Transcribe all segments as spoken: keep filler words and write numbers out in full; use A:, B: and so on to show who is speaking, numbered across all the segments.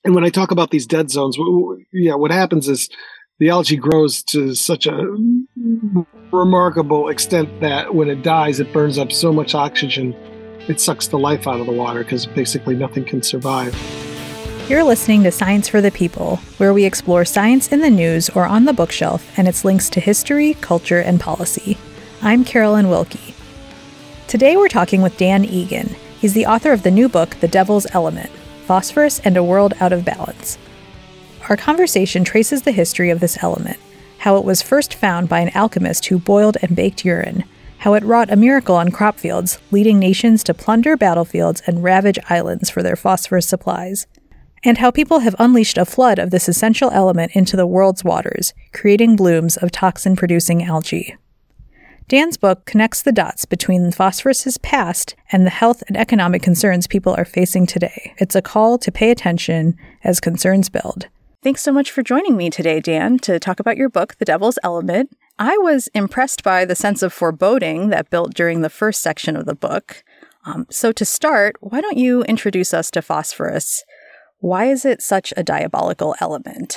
A: And when I talk about these dead zones, yeah, what happens is the algae grows to such a remarkable extent that when it dies, it burns up so much oxygen, it sucks the life out of the water because basically nothing can survive.
B: You're listening to Science for the People, where we explore science in the news or on the bookshelf and its links to history, culture, and policy. I'm Carolyn Wilkie. Today we're talking with Dan Egan. He's the author of the new book, The Devil's Element: Phosphorus and a World Out of Balance. Our conversation traces the history of this element, how it was first found by an alchemist who boiled and baked urine, how it wrought a miracle on crop fields, leading nations to plunder battlefields and ravage islands for their phosphorus supplies, and how people have unleashed a flood of this essential element into the world's waters, creating blooms of toxin-producing algae. Dan's book connects the dots between phosphorus's past and the health and economic concerns people are facing today. It's a call to pay attention as concerns build. Thanks so much for joining me today, Dan, to talk about your book, The Devil's Element. I was impressed by the sense of foreboding that built during the first section of the book. Um, so to start, why don't you introduce us to phosphorus? Why is it such a diabolical element?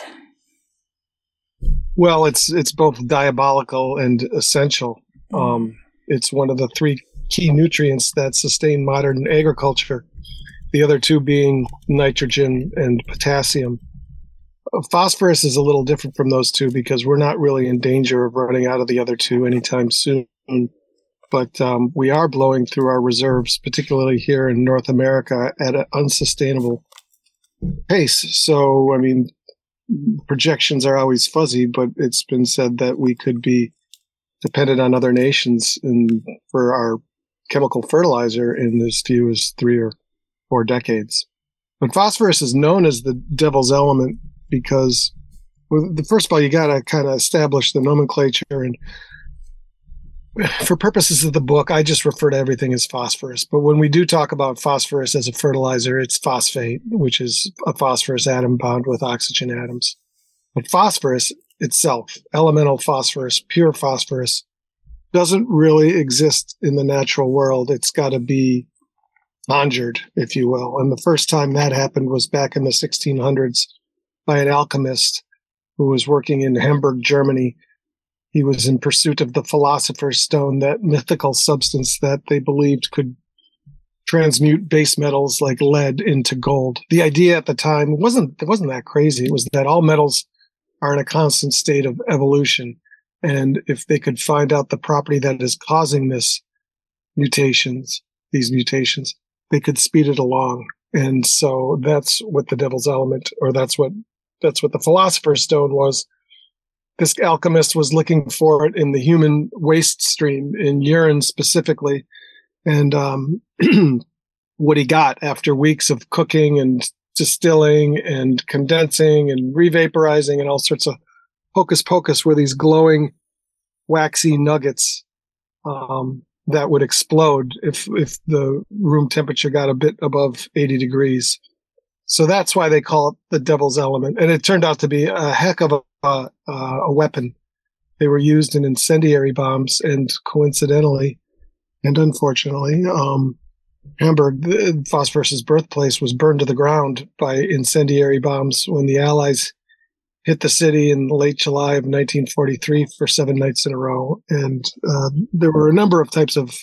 A: Well, it's it's both diabolical and essential. Mm. Um, it's one of the three key nutrients that sustain modern agriculture, the other two being nitrogen and potassium. Phosphorus is a little different from those two because we're not really in danger of running out of the other two anytime soon. But um, we are blowing through our reserves, particularly here in North America, at an unsustainable pace. So, I mean, projections are always fuzzy, but it's been said that we could be dependent on other nations in, for our chemical fertilizer in as few as three or four decades. But phosphorus is known as the devil's element because, well, the, first of all, you got to kind of establish the nomenclature. And for purposes of the book, I just refer to everything as phosphorus. But when we do talk about phosphorus as a fertilizer, it's phosphate, which is a phosphorus atom bound with oxygen atoms. But phosphorus itself, elemental phosphorus, pure phosphorus, doesn't really exist in the natural world. It's got to be conjured, if you will. And the first time that happened was back in the sixteen hundreds by an alchemist who was working in Hamburg, Germany. He was in pursuit of the Philosopher's Stone, that mythical substance that they believed could transmute base metals like lead into gold. The idea at the time wasn't, it wasn't that crazy. It was that all metals are in a constant state of evolution. And if they could find out the property that is causing this mutations, these mutations, they could speed it along. And so that's what the devil's element, or that's what, that's what the Philosopher's Stone was. This alchemist was looking for it in the human waste stream, in urine specifically. And um, what he got after weeks of cooking and distilling and condensing and revaporizing and all sorts of hocus pocus were these glowing, waxy nuggets um, that would explode if, if the room temperature got a bit above eighty degrees. So that's why they call it the devil's element. And it turned out to be a heck of a, uh, uh, a weapon. They were used in incendiary bombs, and coincidentally, and unfortunately, um, Hamburg, the, phosphorus's birthplace, was burned to the ground by incendiary bombs when the Allies hit the city in late July of nineteen forty-three for seven nights in a row. And uh, there were a number of types of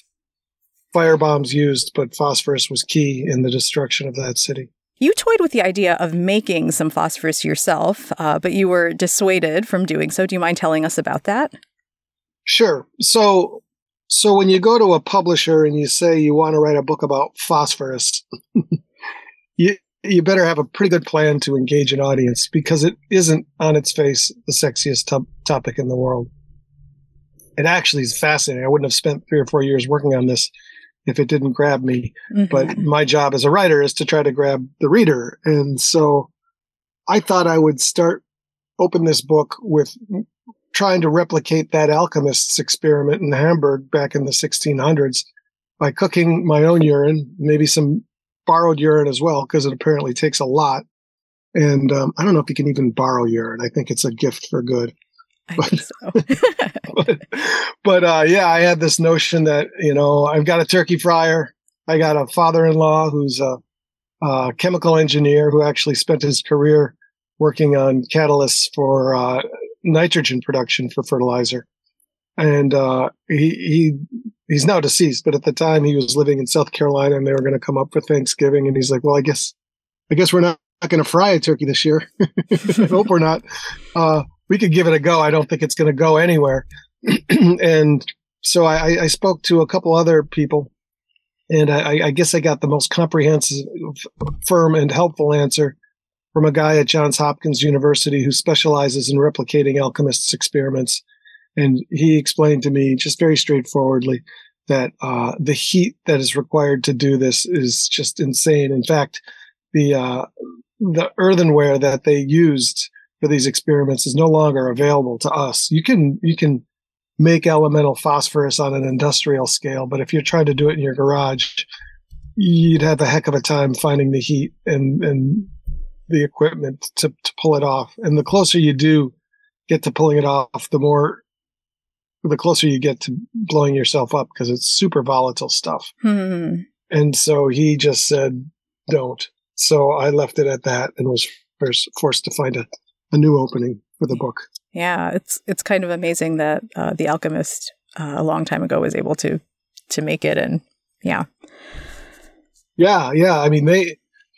A: fire bombs used, but phosphorus was key in the destruction of that city.
B: You toyed with the idea of making some phosphorus yourself, uh, but you were dissuaded from doing so. Do you mind telling us about that?
A: Sure. So, so when you go to a publisher and you say you want to write a book about phosphorus, you you better have a pretty good plan to engage an audience, because it isn't on its face the sexiest to- topic in the world. It actually is fascinating. I wouldn't have spent three or four years working on this if it didn't grab me. Mm-hmm. But my job as a writer is to try to grab the reader. And so I thought I would start, open this book with trying to replicate that alchemist's experiment in Hamburg back in the sixteen hundreds by cooking my own urine, maybe some borrowed urine as well, because it apparently takes a lot. And um, I don't know if you can even borrow urine. I think it's a gift for good.
B: I
A: but,
B: think so.
A: but, but uh, yeah, I had this notion that, you know, I've got a turkey fryer. I got a father-in-law who's a, uh, chemical engineer who actually spent his career working on catalysts for uh, nitrogen production for fertilizer. And uh, he he he's now deceased, but at the time he was living in South Carolina, and they were going to come up for Thanksgiving. And he's like, "Well, I guess I guess we're not, not going to fry a turkey this year. I hope we're not. Uh, we could give it a go. I don't think it's going to go anywhere." And so I, I spoke to a couple other people, and I, I guess I got the most comprehensive, firm, and helpful answer from a guy at Johns Hopkins University who specializes in replicating alchemists' experiments. And he explained to me just very straightforwardly that uh, the heat that is required to do this is just insane. In fact, the uh, the earthenware that they used for these experiments is no longer available to us. You can you can make elemental phosphorus on an industrial scale, but if you're trying to do it in your garage, you'd have a heck of a time finding the heat and and the equipment to, to pull it off. And the closer you do get to pulling it off, the more the closer you get to blowing yourself up, because it's super volatile stuff.
B: Hmm.
A: And so he just said, don't. So I left it at that and was first forced to find a, a new opening for the book.
B: Yeah, it's it's kind of amazing that uh, The Alchemist uh, a long time ago was able to to make it. And yeah.
A: Yeah, yeah. I mean, they,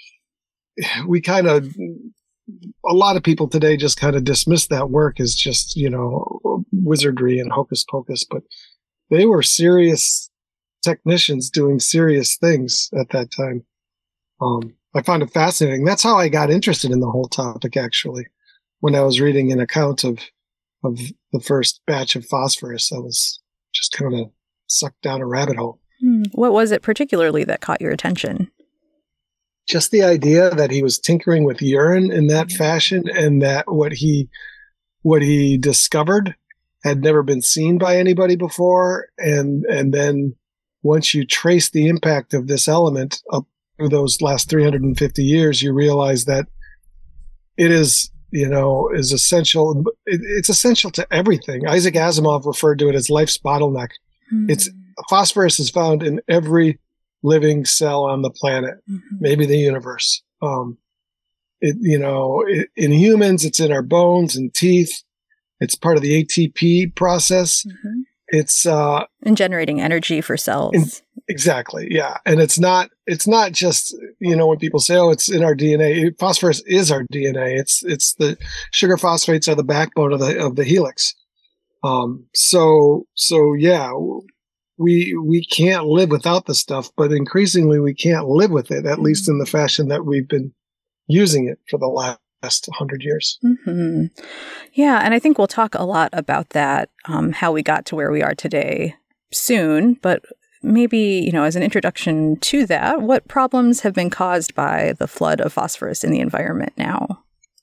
A: we kind of, a lot of people today just kind of dismiss that work as just, you know, wizardry and hocus pocus, but they were serious technicians doing serious things at that time. Um, I found it fascinating. That's how I got interested in the whole topic, actually. When I was reading an account of, of the first batch of phosphorus, I was just kind of sucked down a rabbit hole.
B: Hmm. What was it particularly that caught your attention?
A: Just the idea that he was tinkering with urine in that fashion, and that what he what he discovered had never been seen by anybody before. And and then once you trace the impact of this element up through those last three hundred fifty years, you realize that it is, you know, is essential. It, it's essential to everything. Isaac Asimov referred to it as life's bottleneck. Mm-hmm. It's phosphorus is found in every living cell on the planet, mm-hmm. maybe the universe. Um, it, you know, it, in humans, it's in our bones and teeth. It's part of the A T P process. Mm-hmm. It's uh,
B: and generating energy for cells.
A: In, exactly, yeah. And it's not. It's not just, you know, when people say, "Oh, it's in our D N A." Phosphorus is our D N A. It's it's the sugar phosphates are the backbone of the of the helix. Um, so so yeah. We we can't live without the stuff, but increasingly we can't live with it, at mm-hmm. least in the fashion that we've been using it for the last hundred years.
B: Mm-hmm. Yeah, and I think we'll talk a lot about that, um, how we got to where we are today soon. But maybe, you know, as an introduction to that, what problems have been caused by the flood of phosphorus in the environment now?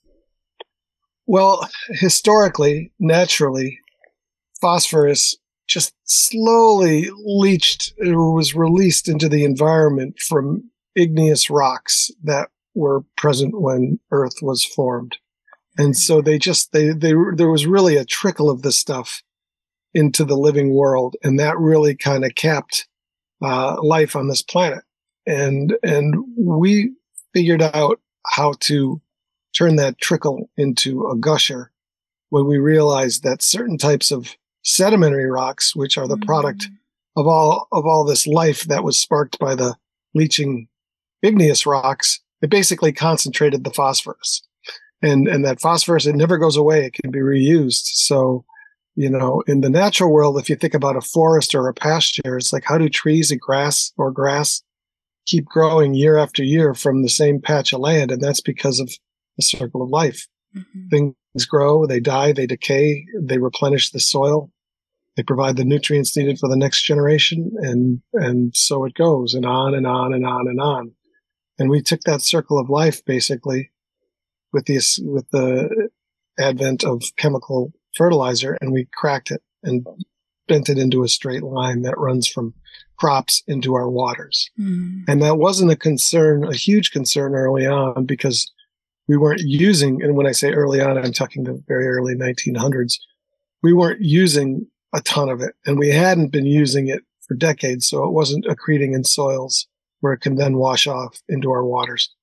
A: Well, historically, naturally, phosphorus just slowly leached, it was released into the environment from igneous rocks that were present when Earth was formed. And so they just, they, they, there was really a trickle of this stuff into the living world. And that really kind of capped uh, life on this planet. And, and we figured out how to turn that trickle into a gusher when we realized that certain types of sedimentary rocks, which are the mm-hmm. product of all of all this life that was sparked by the leaching igneous rocks, it basically concentrated the phosphorus. And and that phosphorus, it never goes away. It can be reused. So, you know, in the natural world, if you think about a forest or a pasture, it's like, how do trees and grass or grass keep growing year after year from the same patch of land? And that's because of the circle of life. Mm-hmm. Things grow, they die, they decay, they replenish the soil, they provide the nutrients needed for the next generation, and and so it goes, and on and on and on and on. And we took that circle of life basically with this with the advent of chemical fertilizer, and we cracked it and bent it into a straight line that runs from crops into our waters. Mm. And that wasn't a concern, a huge concern early on, because we weren't using, and when I say early on, I'm talking the very early nineteen hundreds, we weren't using a ton of it, and we hadn't been using it for decades, so it wasn't accreting in soils where it can then wash off into our waters.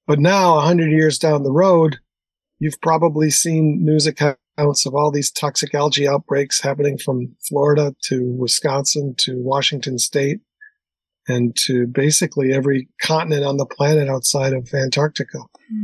A: But now, a hundred years down the road, you've probably seen news accounts of all these toxic algae outbreaks happening from Florida to Wisconsin to Washington State and to basically every continent on the planet outside of Antarctica.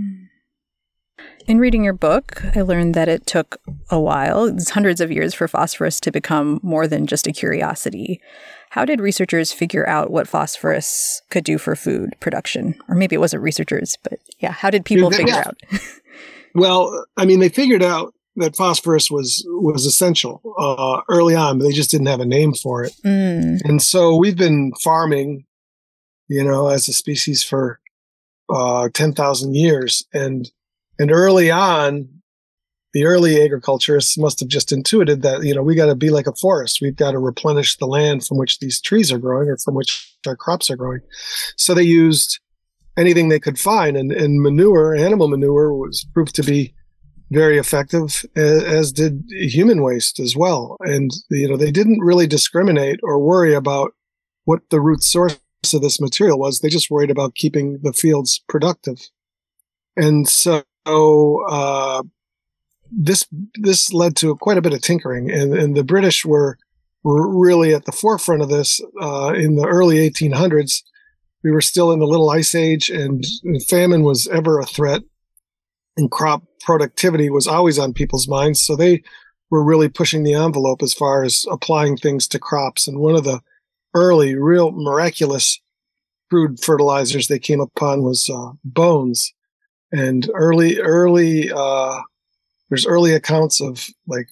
B: In reading your book, I learned that it took a while, it's hundreds of years, for phosphorus to become more than just a curiosity. How did researchers figure out what phosphorus could do for food production? Or maybe it wasn't researchers, but yeah, how did people
A: Yeah,
B: figure
A: yeah.
B: out?
A: Well, I mean, they figured out that phosphorus was was essential uh, early on, but they just didn't have a name for it.
B: Mm.
A: And so we've been farming, you know, as a species for uh, ten thousand years. And and early on, the early agriculturists must have just intuited that, you know, we got to be like a forest. We've got to replenish the land from which these trees are growing or from which our crops are growing. So they used anything they could find. And, and manure, animal manure, was proved to be very effective, as, as did human waste as well. And, you know, they didn't really discriminate or worry about what the root source of this material was. They just worried about keeping the fields productive. And so uh, this this led to quite a bit of tinkering. And, and the British were, were really at the forefront of this uh, in the early eighteen hundreds. We were still in the Little Ice Age, and famine was ever a threat, and crop productivity was always on people's minds. So they were really pushing the envelope as far as applying things to crops. And one of the early, real miraculous crude fertilizers they came upon was uh, bones. And early, early, uh, there's early accounts of like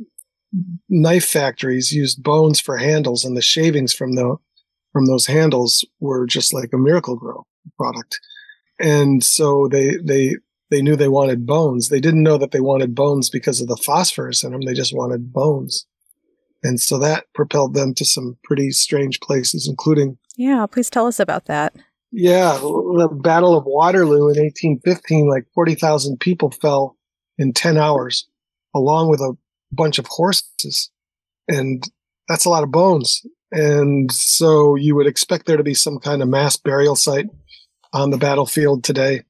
A: knife factories used bones for handles, and the shavings from the from those handles were just like a Miracle-Gro product. And so they they they knew they wanted bones. They didn't know that they wanted bones because of the phosphorus in them. They just wanted bones. And so that propelled them to some pretty strange places, including...
B: Yeah, please tell us about that.
A: Yeah, the Battle of Waterloo in eighteen fifteen, like forty thousand people fell in ten hours, along with a bunch of horses. And that's a lot of bones. And so you would expect there to be some kind of mass burial site on the battlefield today.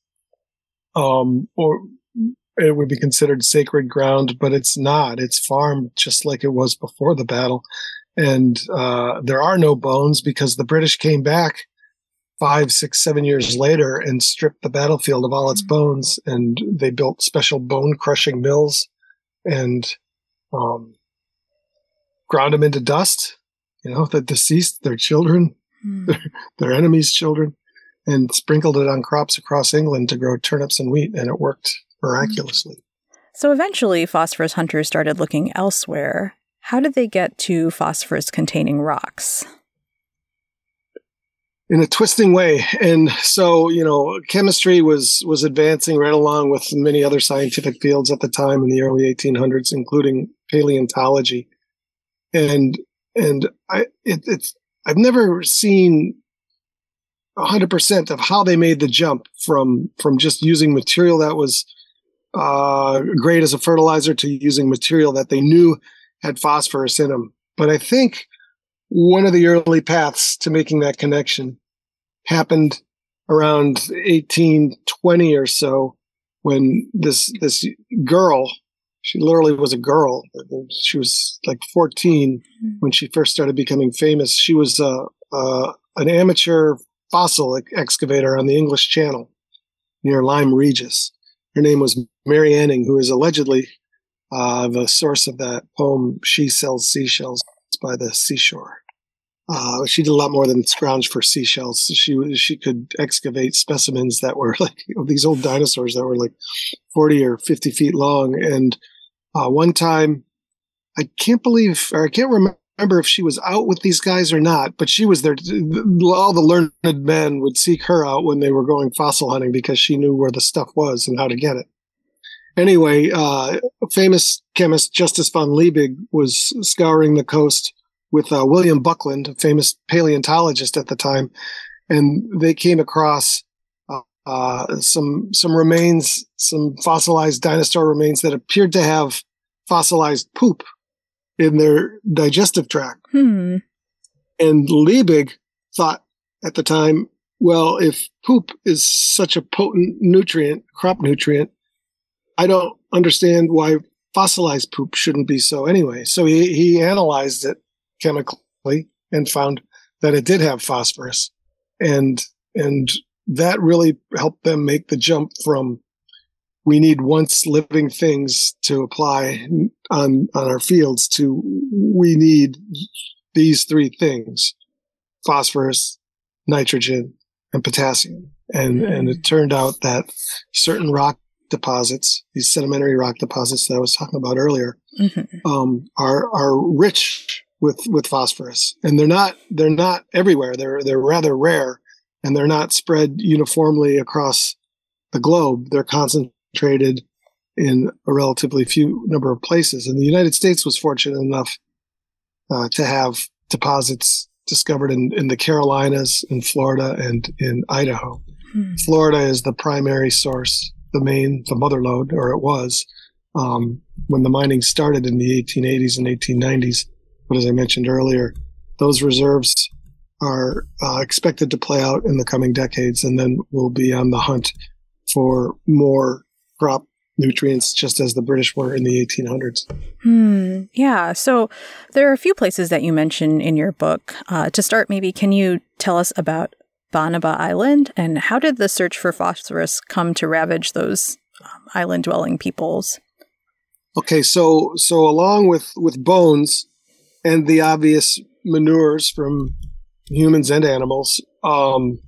A: Um, or it would be considered sacred ground, but it's not. It's farmed just like it was before the battle. And uh, there are no bones because the British came back five, six, seven years later and stripped the battlefield of all its bones. And they built special bone crushing mills and um, ground them into dust. You know, the deceased, their children, mm. their, their enemies' children, and sprinkled it on crops across England to grow turnips and wheat, and it worked miraculously.
B: So eventually, phosphorus hunters started looking elsewhere. How did they get to phosphorus-containing rocks?
A: In a twisting way. And so, you know, chemistry was was advancing right along with many other scientific fields at the time in the early eighteen hundreds, including paleontology. And and I it, it's I've never seen one hundred percent of how they made the jump from from just using material that was uh, great as a fertilizer to using material that they knew had phosphorus in them. But I think one of the early paths to making that connection happened around eighteen twenty or so, when this this girl, she literally was a girl. She was like fourteen when she first started becoming famous. She was uh, uh, an amateur fossil excavator on the English Channel near Lyme Regis. Her name was Mary Anning, who is allegedly uh, the source of that poem, She Sells Seashells by the Seashore. Uh, she did a lot more than scrounge for seashells. She she could excavate specimens that were like, you know, these old dinosaurs that were like forty or fifty feet long. And uh, one time, I can't believe, or I can't remember if she was out with these guys or not, but she was there. All the learned men would seek her out when they were going fossil hunting because she knew where the stuff was and how to get it. Anyway, uh, famous chemist Justus von Liebig was scouring the coast with uh, William Buckland, a famous paleontologist at the time, and they came across uh, uh, some some remains, some fossilized dinosaur remains that appeared to have fossilized poop in their digestive tract.
B: Hmm.
A: And Liebig thought at the time well, if poop is such a potent nutrient, crop nutrient, I don't understand why fossilized poop shouldn't be so anyway. So he, he analyzed it chemically and found that it did have phosphorus. And, and that really helped them make the jump from we need once living things to apply on, on our fields to we need these three things, phosphorus, nitrogen, and potassium. And, and it turned out that certain rock deposits, these sedimentary rock deposits that I was talking about earlier, mm-hmm. um, are, are rich with, with phosphorus. And they're not, they're not everywhere. They're, they're rather rare, and they're not spread uniformly across the globe. They're concentrated in a relatively few number of places. And the United States was fortunate enough uh, to have deposits discovered in, in the Carolinas, in Florida, and in Idaho. Hmm. Florida is the primary source, the main, the mother lode, or it was, um, when the mining started in the eighteen eighties and eighteen nineties. But as I mentioned earlier, those reserves are uh, expected to play out in the coming decades, and then we'll be on the hunt for more crop nutrients, just as the British were in the eighteen hundreds.
B: Hmm. Yeah. So there are a few places that you mention in your book. Uh, to start, maybe can you tell us about Banaba Island, and how did the search for phosphorus come to ravage those um, island-dwelling peoples?
A: Okay, so so along with, with bones and the obvious manures from humans and animals, um,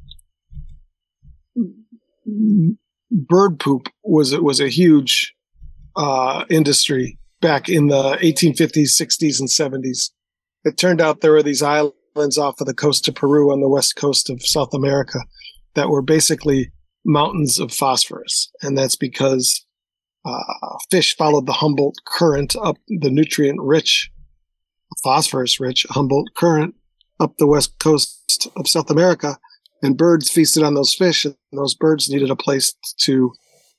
A: bird poop was was a huge uh, industry back in the eighteen fifties, sixties, and seventies. It turned out there were these islands off of the coast of Peru on the west coast of South America that were basically mountains of phosphorus. And that's because uh, fish followed the Humboldt Current up the nutrient-rich, phosphorus-rich Humboldt Current up the west coast of South America, and birds feasted on those fish, and those birds needed a place to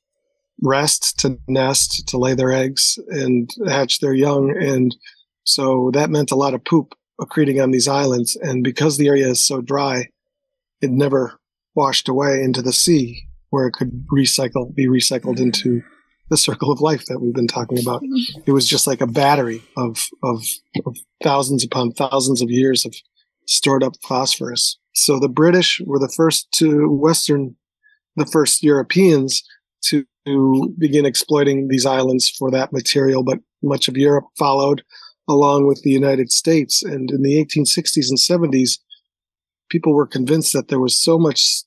A: rest, to nest, to lay their eggs and hatch their young. And so that meant a lot of poop accreting on these islands. And because the area is so dry, it never washed away into the sea, where it could recycle, be recycled into the circle of life that we've been talking about. It was just like a battery of, of, of thousands upon thousands of years of stored up phosphorus. So the British were the first to Western, the first Europeans to, to begin exploiting these islands for that material, but much of Europe followed along with the United States. And in the eighteen sixties and seventies, people were convinced that there was so much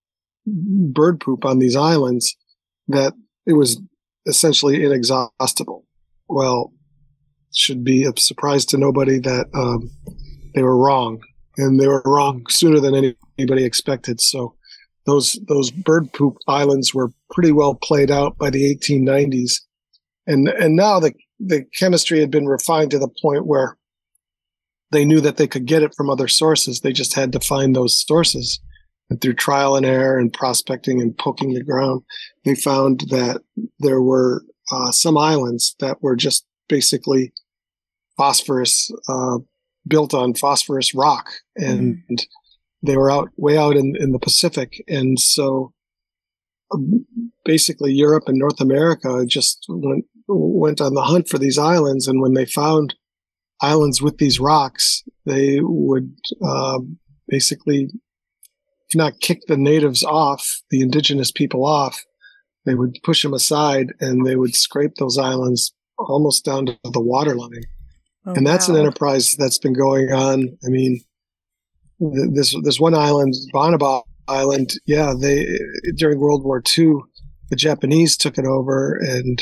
A: bird poop on these islands that it was essentially inexhaustible. Well, it should be a surprise to nobody that um, they were wrong, and they were wrong sooner than anybody expected. So those those bird poop islands were pretty well played out by the eighteen nineties. And and now the the chemistry had been refined to the point where they knew that they could get it from other sources. They just had to find those sources. And through trial and error and prospecting and poking the ground, they found that there were uh, some islands that were just basically phosphorus, uh, built on phosphorus rock. And mm. they were out way out in, in the Pacific. And so um, basically Europe and North America just went went on the hunt for these islands. And when they found islands with these rocks, they would uh, basically, if not kick the natives off, the indigenous people off, they would push them aside, and they would scrape those islands almost down to the waterline. Oh, and that's wow. an enterprise that's been going on. I mean, th- this this one island, Banaba Island, yeah, they during World War Two, the Japanese took it over, and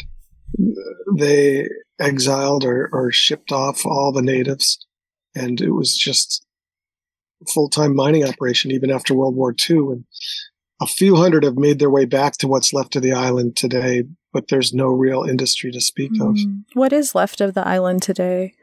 A: they exiled or, or shipped off all the natives. And it was just a full-time mining operation even after World War Two. And a few hundred have made their way back to what's left of the island today, but there's no real industry to speak mm. of.
B: What is left of the island today?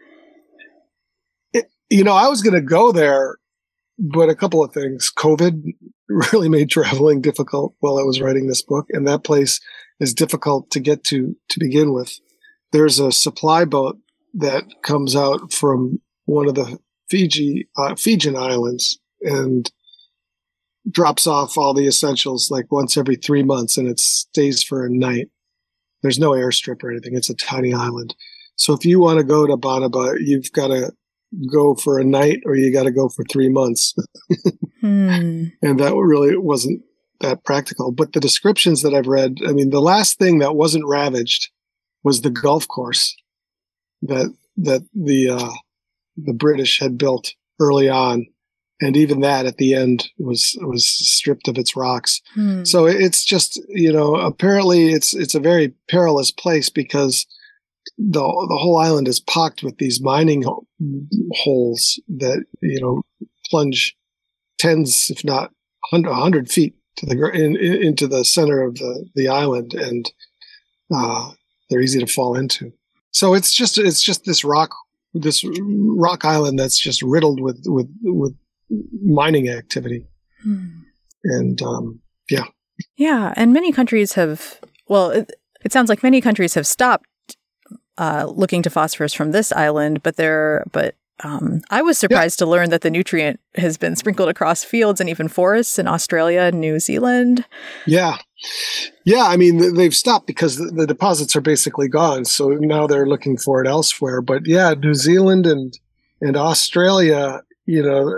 A: It, you know, I was going to go there, but a couple of things. COVID really made traveling difficult while I was writing this book, and that place is difficult to get to to begin with. There's a supply boat that comes out from one of the Fiji uh, Fijian islands, and drops off all the essentials like once every three months and it stays for a night. There's no airstrip or anything. It's a tiny island. So if you want to go to Banaba, you've got to go for a night or you got to go for three months.
B: hmm.
A: And that really wasn't that practical. But the descriptions that I've read, I mean, the last thing that wasn't ravaged was the golf course that that the uh, the British had built early on. And even that at the end was was stripped of its rocks.
B: Hmm.
A: So it's just, you know, apparently it's it's a very perilous place because the the whole island is pocked with these mining ho- holes that, you know, plunge tens, if not one hundred feet to the in, in, into the center of the, the island, and uh, they're easy to fall into. So it's just it's just this rock this rock island that's just riddled with with with mining activity.
B: Hmm.
A: And um, yeah.
B: Yeah. And many countries have, well, it, it sounds like many countries have stopped uh, looking to phosphorus from this island, but they're, but um, I was surprised yeah. to learn that the nutrient has been sprinkled across fields and even forests in Australia and New Zealand.
A: Yeah. Yeah. I mean, they've stopped because the, the deposits are basically gone. So now they're looking for it elsewhere. But yeah, New Zealand and, and Australia, you know,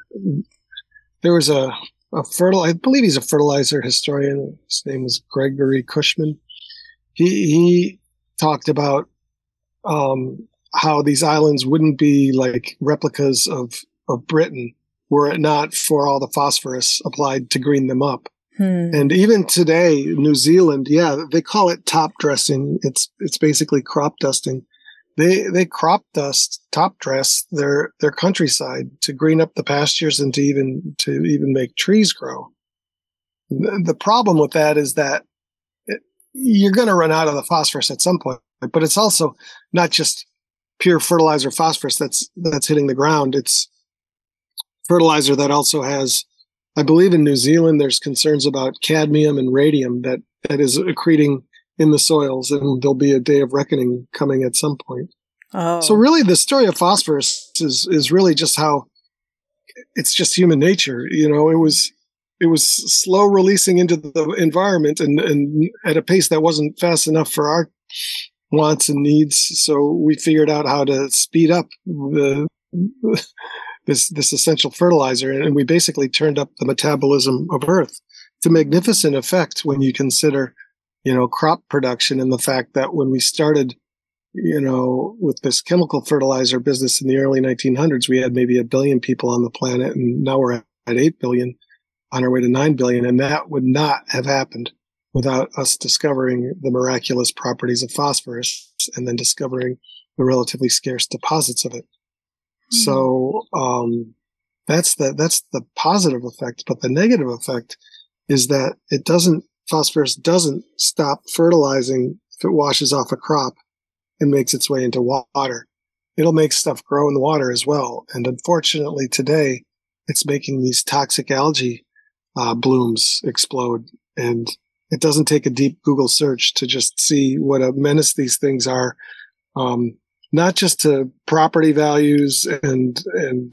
A: there was a, a fertile, I believe he's a fertilizer historian. His name was Gregory Cushman. He, he talked about, um, how these islands wouldn't be like replicas of, of Britain were it not for all the phosphorus applied to green them up.
B: Hmm.
A: And even today, New Zealand, yeah, they call it top dressing. It's, it's basically crop dusting. They they crop dust, top dress their their countryside to green up the pastures and to even to even make trees grow. The, the problem with that is that it, you're going to run out of the phosphorus at some point. But it's also not just pure fertilizer phosphorus that's that's hitting the ground. It's fertilizer that also has, I believe, in New Zealand, there's concerns about cadmium and radium that that is accreting in the soils, and there'll be a day of reckoning coming at some point.
B: Oh.
A: So really the story of phosphorus is, is really just how it's just human nature. You know, it was, it was slow releasing into the environment and, and at a pace that wasn't fast enough for our wants and needs. So we figured out how to speed up the, this, this essential fertilizer. And we basically turned up the metabolism of Earth. It's a magnificent effect when you consider, you know, crop production and the fact that when we started, you know, with this chemical fertilizer business in the early nineteen hundreds, we had maybe a billion people on the planet, and now we're at eight billion, on our way to nine billion. And that would not have happened without us discovering the miraculous properties of phosphorus and then discovering the relatively scarce deposits of it. Mm. So, um, that's the, that's the positive effect. But the negative effect is that it doesn't, phosphorus doesn't stop fertilizing if it washes off a crop and makes its way into water. It'll make stuff grow in the water as well. And unfortunately today, it's making these toxic algae uh, blooms explode. And it doesn't take a deep Google search to just see what a menace these things are, um, not just to property values and, and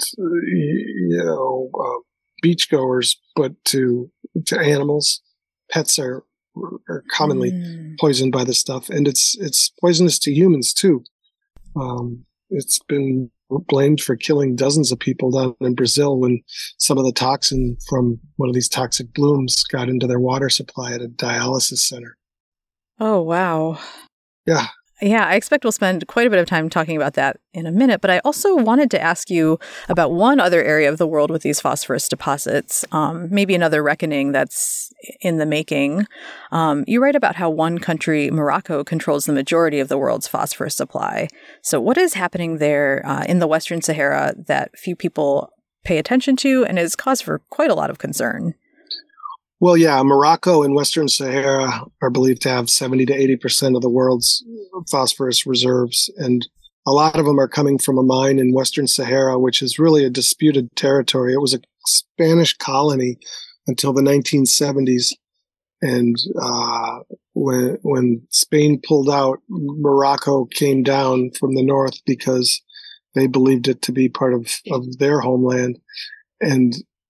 A: you know, uh, beachgoers, but to to animals. Pets are are commonly mm. poisoned by this stuff, and it's it's poisonous to humans too. Um, it's been blamed for killing dozens of people down in Brazil when some of the toxin from one of these toxic blooms got into their water supply at a dialysis center.
B: Oh, wow.
A: Yeah.
B: Yeah, I expect we'll spend quite a bit of time talking about that in a minute, but I also wanted to ask you about one other area of the world with these phosphorus deposits, um, maybe another reckoning that's in the making. Um, you write about how one country, Morocco, controls the majority of the world's phosphorus supply. So what is happening there uh, in the Western Sahara that few people pay attention to and is cause for quite a lot of concern?
A: Well, yeah, Morocco and Western Sahara are believed to have seventy to eighty percent of the world's phosphorus reserves. And a lot of them are coming from a mine in Western Sahara, which is really a disputed territory. It was a Spanish colony until the nineteen seventies. And uh, when, when Spain pulled out, Morocco came down from the north because they believed it to be part of, of their homeland. And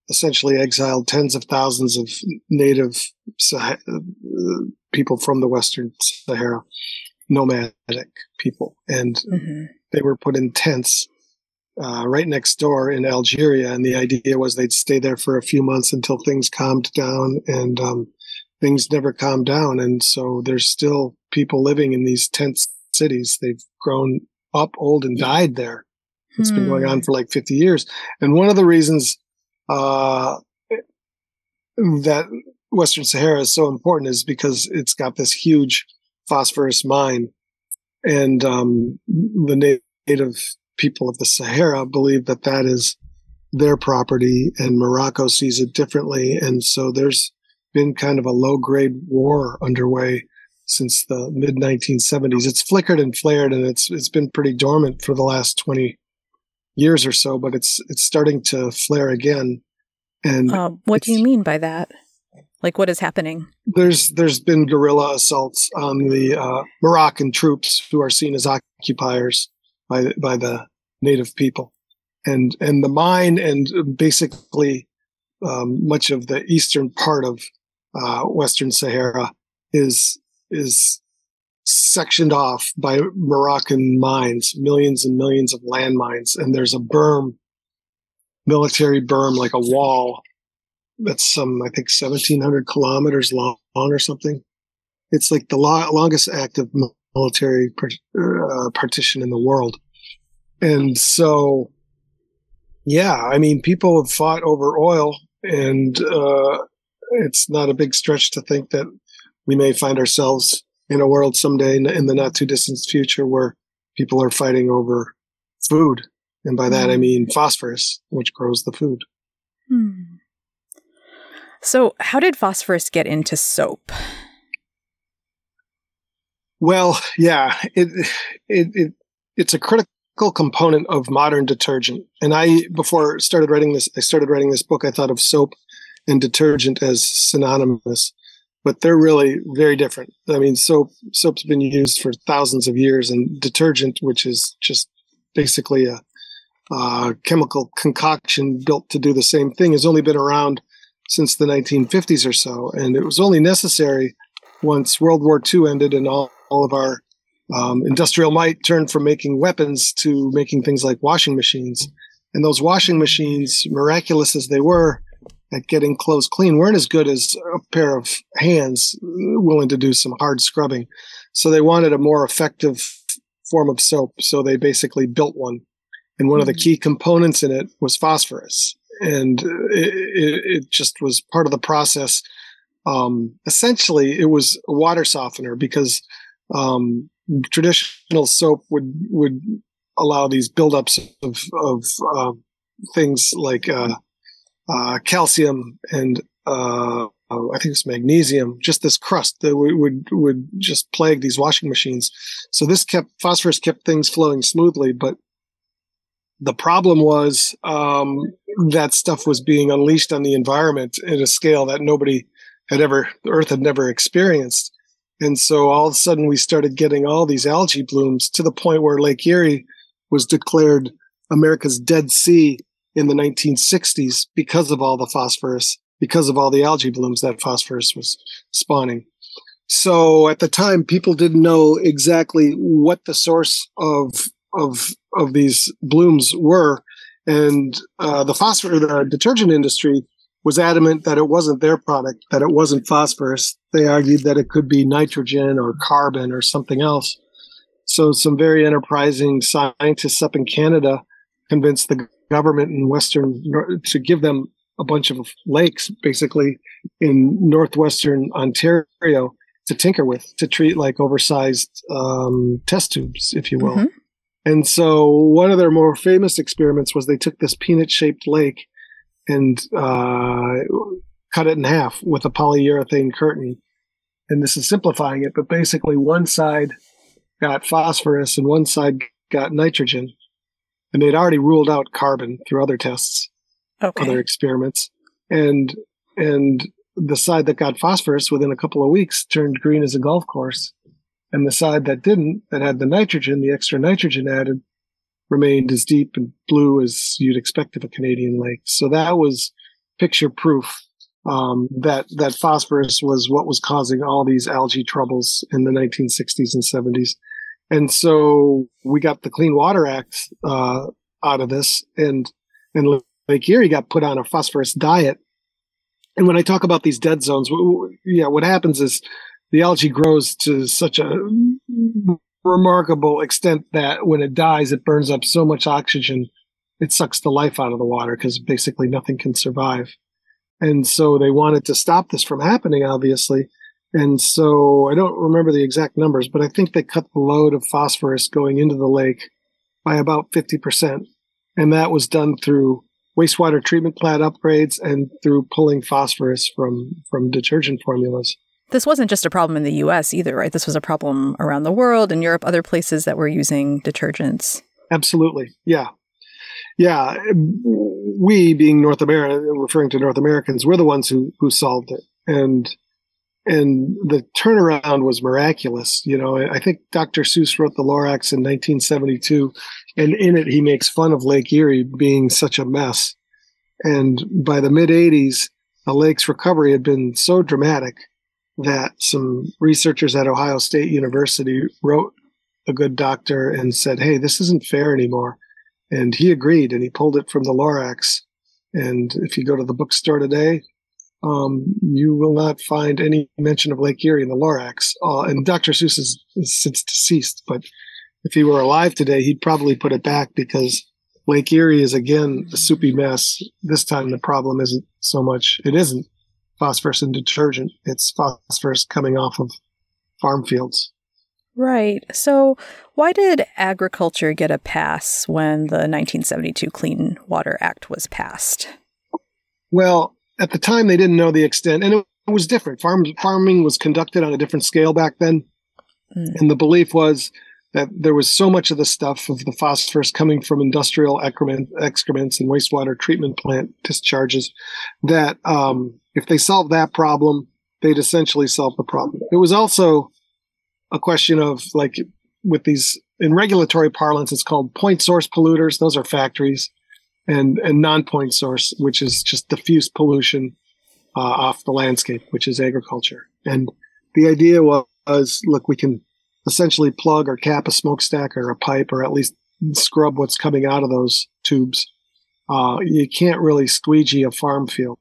A: essentially exiled tens of thousands of native Sah- people from the Western Sahara, nomadic people. And mm-hmm. they were put in tents uh, right next door in Algeria. And the idea was they'd stay there for a few months until things calmed down, and um, things never calmed down. And so there's still people living in these tent cities. They've grown up old and died there. It's hmm. been going on for like fifty years. And one of the reasons uh, that Western Sahara is so important is because it's got this huge phosphorus mine. And um, the native people of the Sahara believe that that is their property, and Morocco sees it differently. And so there's been kind of a low-grade war underway since the mid nineteen seventies. It's flickered and flared, and it's it's been pretty dormant for the last twenty years or so, but it's it's starting to flare again. And
B: uh, what do you mean by that? Like, what is happening?
A: There's there's been guerrilla assaults on the uh, Moroccan troops who are seen as occupiers by by the native people, and and the mine and basically um, much of the eastern part of uh, Western Sahara is is sectioned off by Moroccan mines, millions and millions of landmines, and there's a berm, military berm, like a wall that's some, I think, seventeen hundred kilometers long or something. It's like the lo- longest active military part- uh, partition in the world. And so, yeah, I mean, people have fought over oil, and uh, it's not a big stretch to think that we may find ourselves in a world someday in, in the not too distant future where people are fighting over food. And by that, I mean phosphorus, which grows the food.
B: Hmm. So how did phosphorus get into soap?
A: Well, yeah, it, it, it, it's a critical component of modern detergent. And I, before started writing this, I started writing this book, I thought of soap and detergent as synonymous, but they're really very different. I mean, soap, soap's been used for thousands of years, and detergent, which is just basically a, a chemical concoction built to do the same thing, has only been around since the nineteen fifties or so. And it was only necessary once World War Two ended and all, all of our um, industrial might turned from making weapons to making things like washing machines. And those washing machines, miraculous as they were at getting clothes clean, weren't as good as a pair of hands willing to do some hard scrubbing. So they wanted a more effective form of soap. So they basically built one. And one mm-hmm. of the key components in it was phosphorus. And it, it, it just was part of the process. Um, essentially, it was a water softener, because um, traditional soap would would allow these buildups of of uh, things like uh, uh, calcium and uh, I think it's magnesium. Just this crust that would, would would just plague these washing machines. So this kept phosphorus kept things flowing smoothly, but the problem was um, that stuff was being unleashed on the environment at a scale that nobody had ever, the Earth had never experienced. And so all of a sudden we started getting all these algae blooms, to the point where Lake Erie was declared America's Dead Sea in the nineteen sixties because of all the phosphorus, because of all the algae blooms that phosphorus was spawning. So at the time, people didn't know exactly what the source of of of these blooms were, and uh, the phosphorus, the detergent industry was adamant that it wasn't their product, that it wasn't phosphorus. They argued that it could be nitrogen or carbon or something else. So some very enterprising scientists up in Canada convinced the government in Western to give them a bunch of lakes, basically in northwestern Ontario, to tinker with, to treat like oversized um, test tubes, if you will. Mm-hmm. And so one of their more famous experiments was they took this peanut-shaped lake and uh, cut it in half with a polyurethane curtain. And this is simplifying it, but basically one side got phosphorus and one side got nitrogen. And they'd already ruled out carbon through other tests, okay. other experiments. And and the side that got phosphorus within a couple of weeks turned green as a golf course. And the side that didn't, that had the nitrogen, the extra nitrogen added, remained as deep and blue as you'd expect of a Canadian lake. So that was picture proof um, that that phosphorus was what was causing all these algae troubles in the nineteen sixties and seventies. And so we got the Clean Water Act uh, out of this, and and Lake Erie got put on a phosphorus diet. And when I talk about these dead zones, yeah, what happens is the algae grows to such a remarkable extent that when it dies, it burns up so much oxygen, it sucks the life out of the water because basically nothing can survive. And so they wanted to stop this from happening, obviously. And so I don't remember the exact numbers, but I think they cut the load of phosphorus going into the lake by about fifty percent. And that was done through wastewater treatment plant upgrades and through pulling phosphorus from, from detergent formulas.
B: This wasn't just a problem in the U S either, right? This was a problem around the world, in Europe, other places that were using detergents.
A: Absolutely. Yeah. Yeah. We, being North America, referring to North Americans, we're the ones who, who solved it. And and the turnaround was miraculous. You know, I think Doctor Seuss wrote the Lorax in nineteen seventy-two, and in it he makes fun of Lake Erie being such a mess. And by the mid-eighties, the lake's recovery had been so dramatic that some researchers at Ohio State University wrote a good doctor and said, hey, this isn't fair anymore. And he agreed, and he pulled it from the Lorax. And if you go to the bookstore today, um, you will not find any mention of Lake Erie in the Lorax. Uh, and Doctor Seuss is, is since deceased, but if he were alive today, he'd probably put it back because Lake Erie is, again, a soupy mess. This time the problem isn't so much, it isn't phosphorus and detergent. It's phosphorus coming off of farm fields.
B: Right. So why did agriculture get a pass when the nineteen seventy-two Clean Water Act was passed?
A: Well, at the time, they didn't know the extent, and it was different. Farm, farming was conducted on a different scale back then. Mm. And the belief was that there was so much of the stuff of the phosphorus coming from industrial excrement, excrements and wastewater treatment plant discharges that um, if they solved that problem, they'd essentially solve the problem. It was also a question of, like, with these, in regulatory parlance, it's called point source polluters. Those are factories. And, and non-point source, which is just diffuse pollution uh, off the landscape, which is agriculture. And the idea was, look, we can essentially plug or cap a smokestack or a pipe, or at least scrub what's coming out of those tubes. Uh, you can't really squeegee a farm field.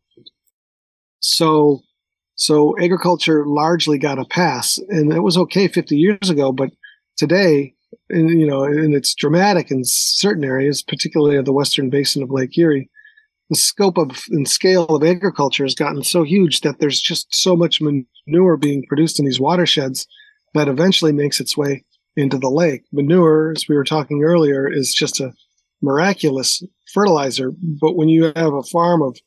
A: So, so agriculture largely got a pass, and it was okay fifty years ago, but today, and, you know, and it's dramatic in certain areas, particularly of the western basin of Lake Erie, the scope of and scale of agriculture has gotten so huge that there's just so much manure being produced in these watersheds that eventually makes its way into the lake. Manure, as we were talking earlier, is just a miraculous fertilizer. But when you have a farm of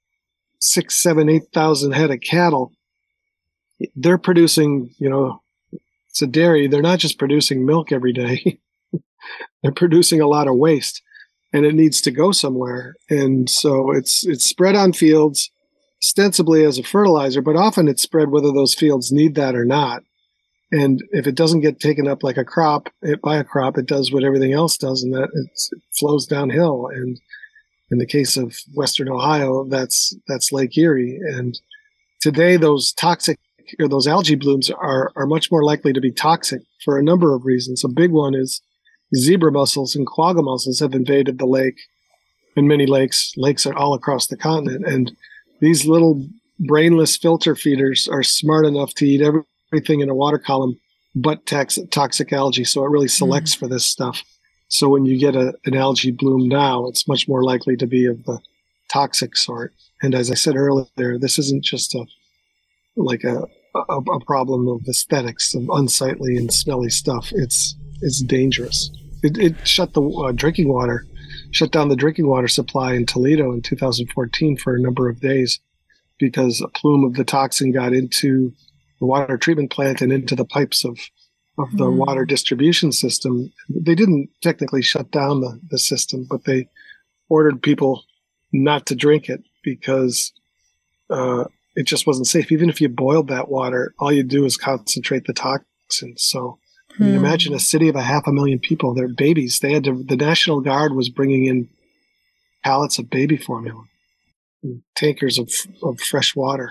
A: six, seven, eight thousand head of cattle, they're producing, you know, it's a dairy. They're not just producing milk every day. They're producing a lot of waste, and it needs to go somewhere. And so it's it's spread on fields, ostensibly as a fertilizer, but often it's spread whether those fields need that or not. And if it doesn't get taken up like a crop, it, by a crop, it does what everything else does, and that it's, it flows downhill. And in the case of Western Ohio, that's that's Lake Erie. And today, those toxic or those algae blooms are are much more likely to be toxic for a number of reasons. A big one is zebra mussels and quagga mussels have invaded the lake, and many lakes. Lakes are all across the continent, and these little brainless filter feeders are smart enough to eat every, everything in a water column but tax, toxic algae. So it really selects mm. for this stuff. So when you get a, an algae bloom now, it's much more likely to be of the toxic sort. And as I said earlier, this isn't just a like a A, a problem of aesthetics, of unsightly and smelly stuff. It's it's dangerous. It, it shut the uh, drinking water, shut down the drinking water supply in Toledo in two thousand fourteen for a number of days because a plume of the toxin got into the water treatment plant and into the pipes of, of the mm. water distribution system. They didn't technically shut down the, the system, but they ordered people not to drink it because uh, it just wasn't safe. Even if you boiled that water, all you do is concentrate the toxins. So I mean, hmm. imagine a city of a half a million people. They're babies. They had to, the National Guard was bringing in pallets of baby formula. tankers of, of fresh water.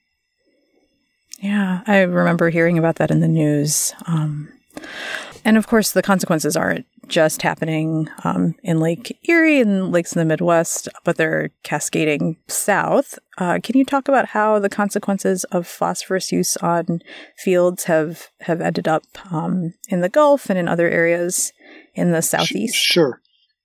B: Yeah, I remember hearing about that in the news. Um, and of course, the consequences aren't just happening um, in Lake Erie and lakes in the Midwest, but they're cascading south. Uh, can you talk about how the consequences of phosphorus use on fields have, have ended up um, in the Gulf and in other areas in the southeast?
A: Sure.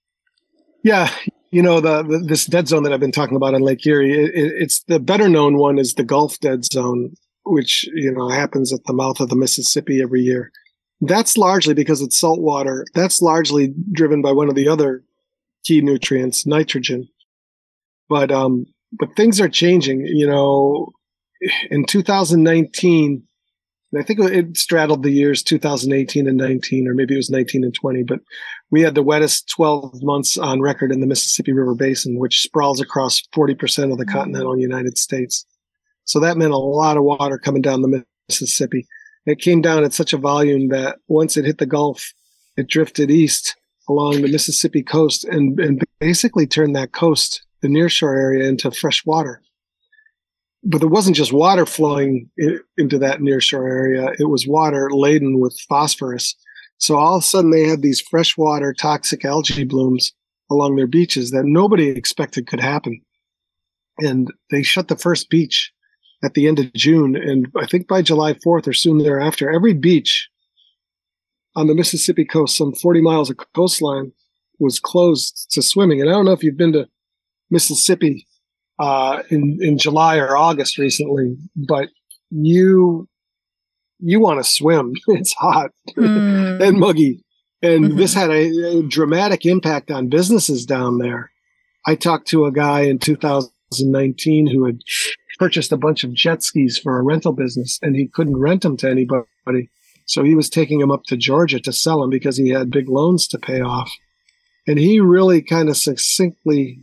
A: Yeah, you know, the, the this dead zone that I've been talking about on Lake Erie, it, it, it's the better known one is the Gulf dead zone, which, you know, happens at the mouth of the Mississippi every year. That's largely because it's salt water. That's largely driven by one of the other key nutrients, nitrogen. But um, but things are changing. You know, in two thousand nineteen, and I think it straddled the years two thousand eighteen and nineteen, or maybe it was nineteen and twenty, but we had the wettest twelve months on record in the Mississippi River Basin, which sprawls across forty percent of the continental United States. So that meant a lot of water coming down the Mississippi. It came down at such a volume that once it hit the Gulf, it drifted east along the Mississippi coast and, and basically turned that coast, the nearshore area, into fresh water. But there wasn't just water flowing I- into that nearshore area. It was water laden with phosphorus. So all of a sudden they had these freshwater toxic algae blooms along their beaches that nobody expected could happen. And they shut the first beach at the end of June. And I think by July fourth or soon thereafter, every beach on the Mississippi coast, some forty miles of coastline, was closed to swimming. And I don't know if you've been to Mississippi uh, in, in July or August recently, but you, you want to swim. It's hot mm. and muggy. And mm-hmm. this had a, a dramatic impact on businesses down there. I talked to a guy in two thousand nineteen who had purchased a bunch of jet skis for a rental business, and he couldn't rent them to anybody. So he was taking them up to Georgia to sell them because he had big loans to pay off. And he really kind of succinctly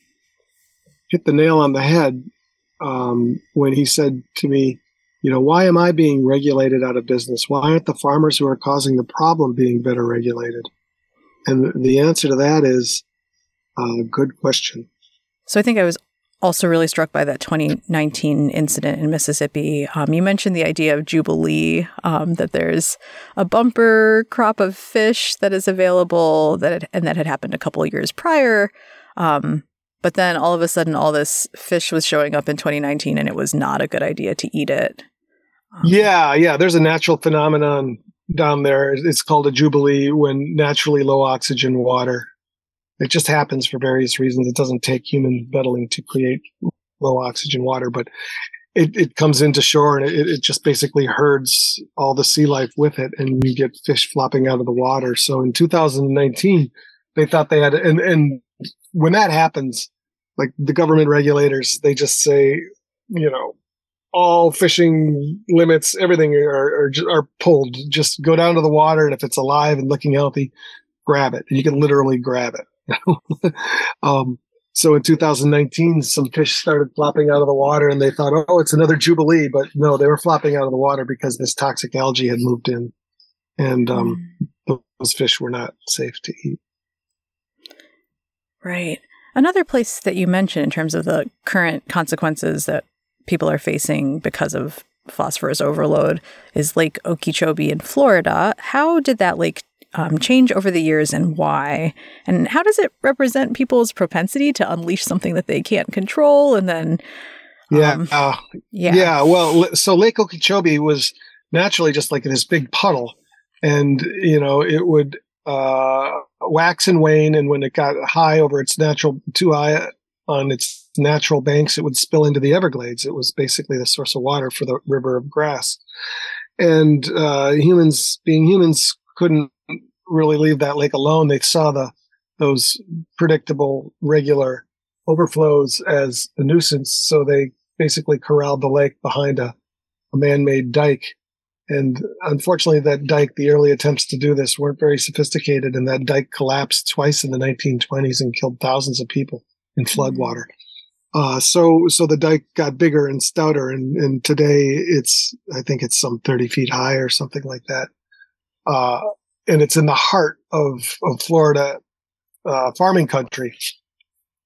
A: hit the nail on the head um, when he said to me, you know, why am I being regulated out of business? Why aren't the farmers who are causing the problem being better regulated? And the answer to that is a uh, good question.
B: So I think I was also really struck by that twenty nineteen incident in Mississippi. Um, you mentioned the idea of Jubilee, um, that there's a bumper crop of fish that is available, that it, and that had happened a couple of years prior. Um, but then all of a sudden, all this fish was showing up in twenty nineteen, and it was not a good idea to eat it. Um,
A: yeah, yeah. There's a natural phenomenon down there. It's called a Jubilee, when naturally low oxygen water. It just happens for various reasons. It doesn't take human bettling to create low oxygen water, but it, it comes into shore and it, it just basically herds all the sea life with it, and you get fish flopping out of the water. So in two thousand nineteen, they thought they had, and, and when that happens, like the government regulators, they just say, you know, all fishing limits, everything are, are, are pulled. Just go down to the water, and if it's alive and looking healthy, grab it. And you can literally grab it. um, so in two thousand nineteen, some fish started flopping out of the water, and they thought, oh, it's another Jubilee. But no, they were flopping out of the water because this toxic algae had moved in, and um, mm. those fish were not safe to eat.
B: Right. Another place that you mentioned in terms of the current consequences that people are facing because of phosphorus overload is Lake Okeechobee in Florida. How did that lake Um, change over the years, and why? And how does it represent people's propensity to unleash something that they can't control? And then,
A: um, yeah, uh, yeah, yeah. Well, so Lake Okeechobee was naturally just like this big puddle, and you know it would uh, wax and wane, and when it got high over its natural, too high on its natural banks, it would spill into the Everglades. It was basically the source of water for the river of grass, and uh, humans, being humans, couldn't really leave that lake alone. They saw the those predictable, regular overflows as a nuisance, so they basically corralled the lake behind a, a man-made dike. And unfortunately, that dike, the early attempts to do this weren't very sophisticated, and that dike collapsed twice in the nineteen twenties and killed thousands of people in floodwater. Uh, so so the dike got bigger and stouter, and, and today it's, I think it's some thirty feet high or something like that. Uh, and it's in the heart of, of Florida uh, farming country.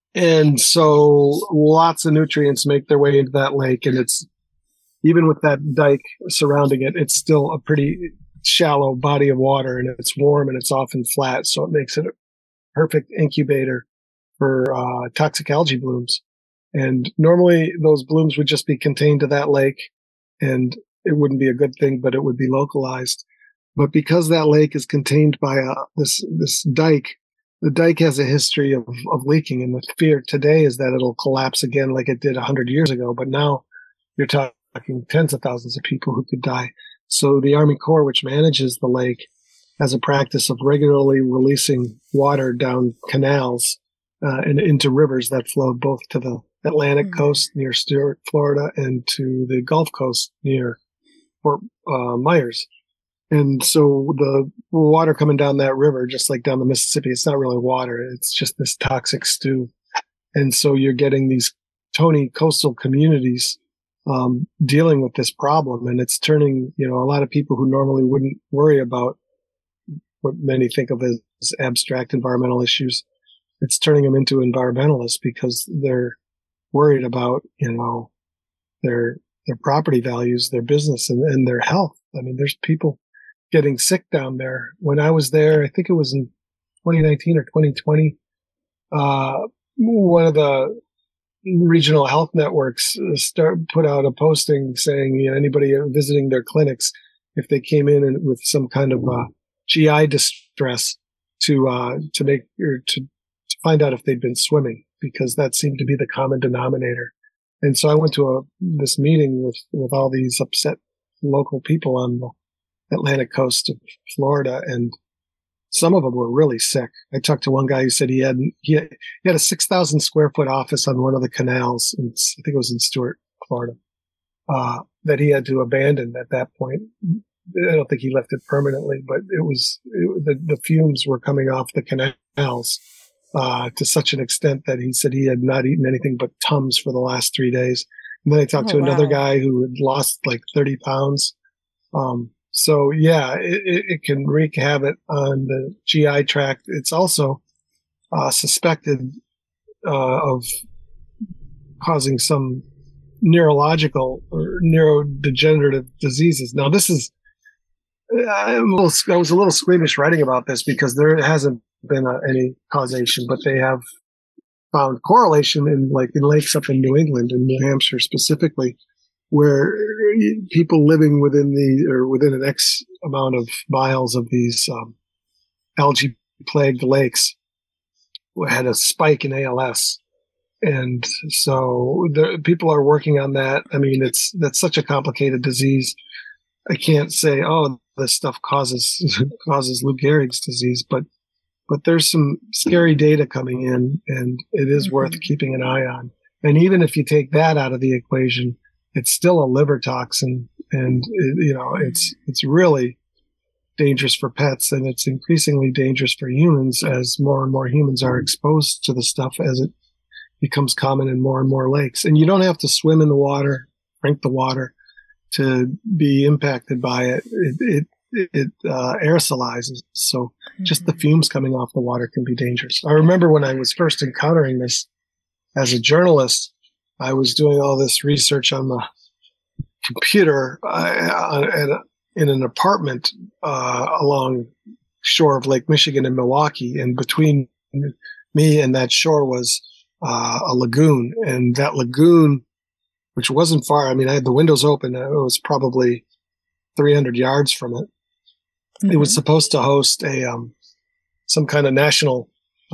A: And so lots of nutrients make their way into that lake. And it's, even with that dike surrounding it, it's still a pretty shallow body of water, and it's warm and it's often flat. So it makes it a perfect incubator for uh, toxic algae blooms. And normally those blooms would just be contained to that lake, and it wouldn't be a good thing, but it would be localized. But because that lake is contained by uh, this this dike, the dike has a history of, of leaking, and the fear today is that it'll collapse again like it did one hundred years ago. But now you're talking tens of thousands of people who could die. So the Army Corps, which manages the lake, has a practice of regularly releasing water down canals uh, and into rivers that flow both to the Atlantic mm-hmm. coast near Stuart, Florida, and to the Gulf Coast near Fort uh, Myers. And so the water coming down that river, just like down the Mississippi, it's not really water. It's just this toxic stew. And so you're getting these Tony coastal communities um, dealing with this problem. And it's turning, you know, a lot of people who normally wouldn't worry about what many think of as abstract environmental issues. It's turning them into environmentalists because they're worried about, you know, their, their property values, their business, and, and their health. I mean, there's people getting sick down there. When I was there, I think it was in twenty nineteen or twenty twenty, uh, one of the regional health networks start, put out a posting saying, you know, anybody visiting their clinics, if they came in and with some kind of uh, G I distress, to uh, to make or to, to find out if they'd been swimming, because that seemed to be the common denominator. And so I went to a this meeting with with all these upset local people on the Atlantic coast of Florida, and some of them were really sick. I talked to one guy who said he had he had, he had a six thousand square foot office on one of the canals, in, I think it was in Stuart, Florida, uh, that he had to abandon at that point. I don't think he left it permanently, but it was it, the the fumes were coming off the canals uh, to such an extent that he said he had not eaten anything but Tums for the last three days. And then I talked oh, to another wow. guy who had lost like thirty pounds. Um, So yeah, it, it can wreak havoc on the G I tract. It's also uh, suspected uh, of causing some neurological or neurodegenerative diseases. Now, this is I'm a little, I was a little squeamish writing about this because there hasn't been a, any causation, but they have found correlation in like in lakes up in New England and New Hampshire specifically, where people living within the or within an X amount of miles of these um, algae plagued lakes had a spike in A L S. And so the, people are working on that. I mean, it's that's such a complicated disease. I can't say, oh, this stuff causes causes Lou Gehrig's disease, but but there's some scary data coming in, and it is mm-hmm. worth keeping an eye on. And even if you take that out of the equation, it's still a liver toxin, and it, you know it's it's really dangerous for pets, and it's increasingly dangerous for humans as more and more humans are exposed to the stuff as it becomes common in more and more lakes. And you don't have to swim in the water, drink the water to be impacted by it. It it, it uh, aerosolizes, so mm-hmm. just the fumes coming off the water can be dangerous. I remember when I was first encountering this as a journalist, I was doing all this research on the computer uh, at a, in an apartment uh, along shore of Lake Michigan in Milwaukee, and between me and that shore was uh, a lagoon, and that lagoon, which wasn't far. I mean, I had the windows open. It was probably three hundred yards from it. Mm-hmm. It was supposed to host a um, some kind of national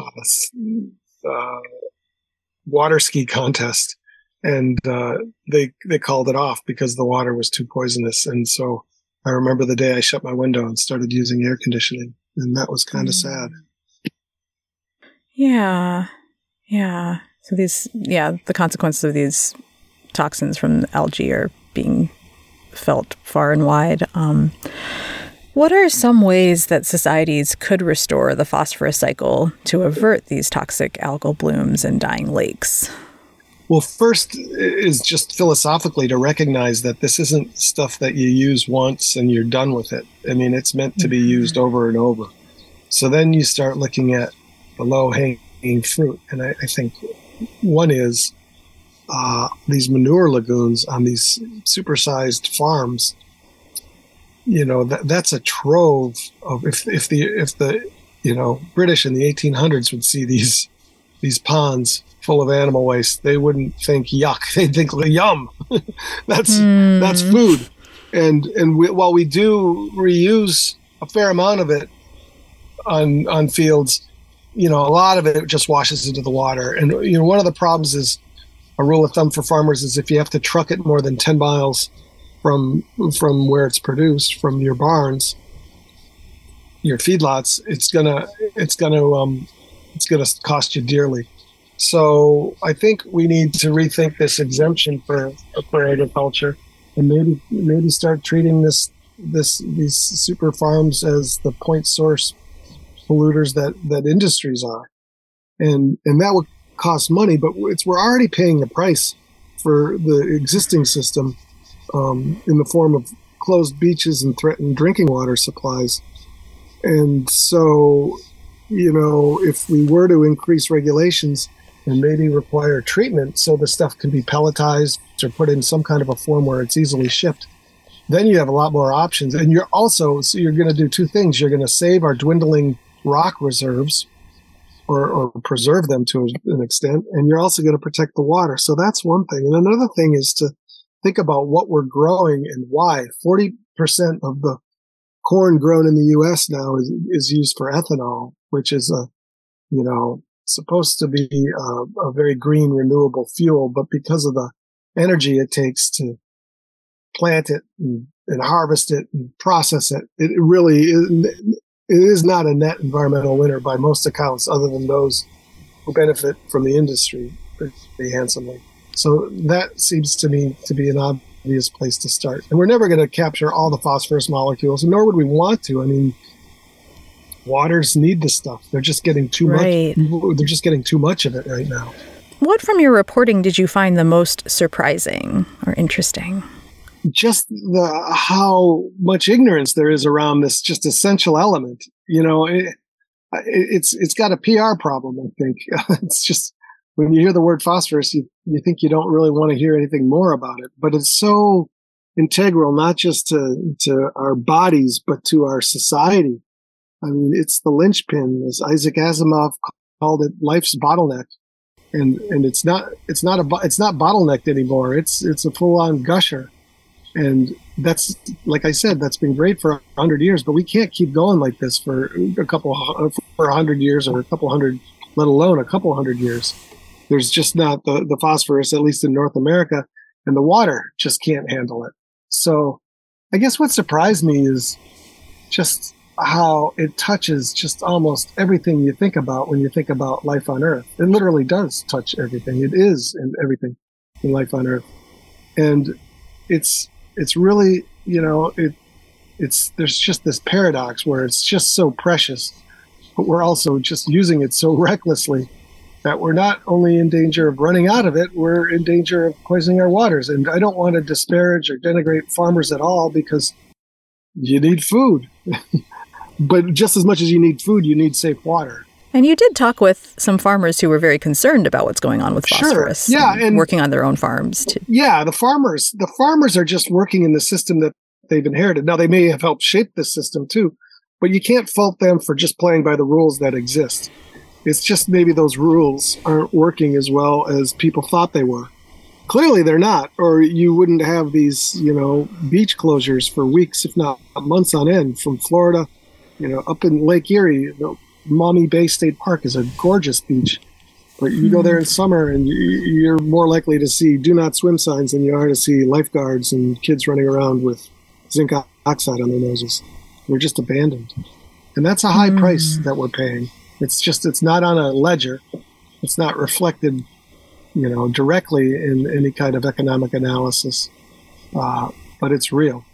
A: uh, uh, water ski contest. And uh, they they called it off because the water was too poisonous. And so I remember the day I shut my window and started using air conditioning, and that was kind of mm. sad.
B: Yeah, yeah. So these, yeah, the consequences of these toxins from algae are being felt far and wide. Um, what are some ways that societies could restore the phosphorus cycle to avert these toxic algal blooms and dying lakes?
A: Well, first is just philosophically to recognize that this isn't stuff that you use once and you're done with it. I mean, it's meant to be used over and over. So then you start looking at the low-hanging fruit. And I, I think One is uh, these manure lagoons on these supersized farms. You know, that that's a trove of if if the if the you know British in the eighteen hundreds would see these these ponds full of animal waste, they wouldn't think yuck. They'd think yum. that's mm. that's food. And and we, while we do reuse a fair amount of it on on fields, you know, a lot of it just washes into the water. And you know, one of the problems is a rule of thumb for farmers is if you have to truck it more than ten miles from from where it's produced, from your barns, your feedlots, it's gonna it's gonna um, it's gonna cost you dearly. So I think we need to rethink this exemption for for agriculture, and maybe maybe start treating this this these super farms as the point source polluters that that industries are, and and that would cost money, but it's we're already paying the price for the existing system um, in the form of closed beaches and threatened drinking water supplies. And so, you know, if we were to increase regulations and maybe require treatment so the stuff can be pelletized or put in some kind of a form where it's easily shipped, then you have a lot more options. And you're also, so you're going to do two things. You're going to save our dwindling rock reserves or, or preserve them to an extent, and you're also going to protect the water. So that's one thing. And another thing is to think about what we're growing and why. forty percent of the corn grown in the U S now is, is used for ethanol, which is a, you know, supposed to be a, a very green, renewable fuel, but because of the energy it takes to plant it and, and harvest it and process it, it really is, it is not a net environmental winner by most accounts, other than those who benefit from the industry pretty handsomely. So that seems to me to be an obvious place to start. And we're never going to capture all the phosphorus molecules, nor would we want to. I mean, waters need this stuff. They're just getting too right. much. They're just getting too much of it right now.
B: What from your reporting did you find the most surprising or interesting?
A: Just the how much ignorance there is around this just essential element. You know, it, it's it's got a P R problem, I think. It's just when you hear the word phosphorus, you you think you don't really want to hear anything more about it. But it's so integral, not just to to our bodies, but to our society. I mean, it's the linchpin, as Isaac Asimov called it, life's bottleneck, and and it's not it's not a it's not bottlenecked anymore. It's it's a full on gusher, and that's, like I said, that's been great for a hundred years. But we can't keep going like this for a couple for a hundred years or a couple hundred, let alone a couple hundred years. There's just not the the phosphorus, at least in North America, and the water just can't handle it. So, I guess what surprised me is just how it touches just almost everything you think about when you think about life on Earth. It literally does touch everything. It is in everything in life on Earth. And it's it's really, you know, it it's there's just this paradox where it's just so precious, but we're also just using it so recklessly that we're not only in danger of running out of it, we're in danger of poisoning our waters. And I don't want to disparage or denigrate farmers at all, because you need food. But just as much as you need food, you need safe water.
B: And you did talk with some farmers who were very concerned about what's going on with phosphorus.
A: Sure. Yeah,
B: and,
A: and
B: working on their own farms too.
A: Yeah, the farmers, the farmers are just working in the system that they've inherited. Now, they may have helped shape this system too, but you can't fault them for just playing by the rules that exist. It's just maybe those rules aren't working as well as people thought they were. Clearly they're not, or you wouldn't have these, you know, beach closures for weeks, if not months on end, from Florida. You know, up in Lake Erie, the Maumee Bay State Park is a gorgeous beach. But you mm-hmm. go there in summer and you're more likely to see do not swim signs than you are to see lifeguards and kids running around with zinc oxide on their noses. They're just abandoned. And that's a high mm. price that we're paying. It's just, it's not on a ledger. It's not reflected, you know, directly in any kind of economic analysis. Uh, but it's real.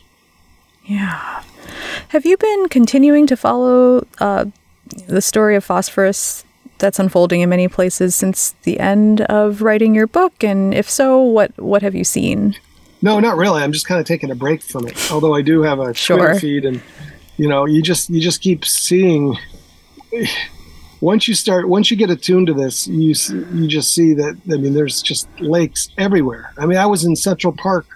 B: Yeah. Have you been continuing to follow uh, the story of phosphorus that's unfolding in many places since the end of writing your book? And if so, what, what have you seen?
A: No, not really. I'm just kind of taking a break from it. Although I do have a
B: sure.
A: Twitter feed, and you know, you just you just keep seeing once you start, once you get attuned to this, you you just see that. I mean, there's just lakes everywhere. I mean, I was in Central Park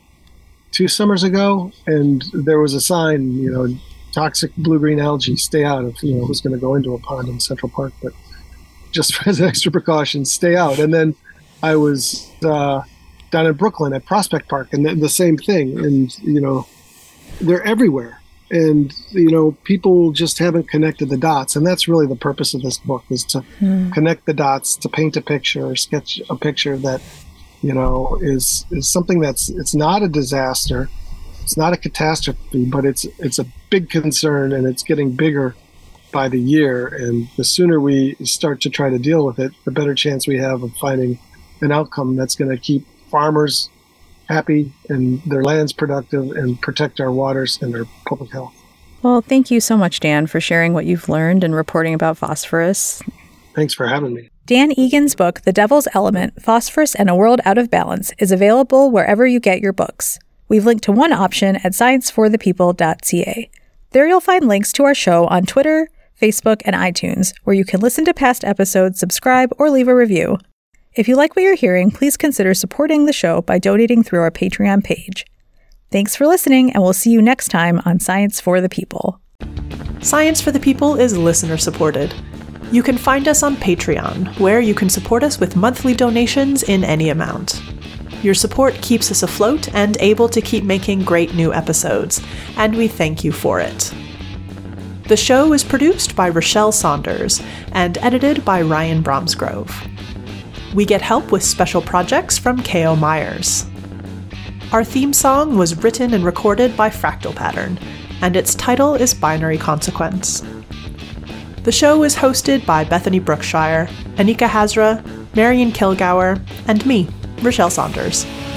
A: two summers ago, and there was a sign, you know, toxic blue-green algae, stay out of. You know, who's going to go into a pond in Central Park, but just as an extra precaution, stay out. And then I was uh, down in Brooklyn at Prospect Park, and the, the same thing. And you know, they're everywhere. And, you know, people just haven't connected the dots. And that's really the purpose of this book, is to mm. connect the dots, to paint a picture or sketch a picture that, you know, is is something that's, it's not a disaster. It's not a catastrophe, but it's it's a big concern, and it's getting bigger by the year. And the sooner we start to try to deal with it, the better chance we have of finding an outcome that's going to keep farmers happy and their lands productive and protect our waters and our public health.
B: Well, thank you so much, Dan, for sharing what you've learned and reporting about phosphorus.
A: Thanks for having me.
B: Dan Egan's book, The Devil's Element, Phosphorus and a World Out of Balance, is available wherever you get your books. We've linked to one option at science for the people dot c a. There you'll find links to our show on Twitter, Facebook, and iTunes, where you can listen to past episodes, subscribe, or leave a review. If you like what you're hearing, please consider supporting the show by donating through our Patreon page. Thanks for listening, and we'll see you next time on Science for the People.
C: Science for the People is listener-supported. You can find us on Patreon, where you can support us with monthly donations in any amount. Your support keeps us afloat and able to keep making great new episodes, and we thank you for it. The show is produced by Rochelle Saunders and edited by Ryan Bromsgrove. We get help with special projects from K O Myers. Our theme song was written and recorded by Fractal Pattern, and its title is Binary Consequence. The show is hosted by Bethany Brookshire, Anika Hazra, Marion Kilgour, and me, Rochelle Saunders.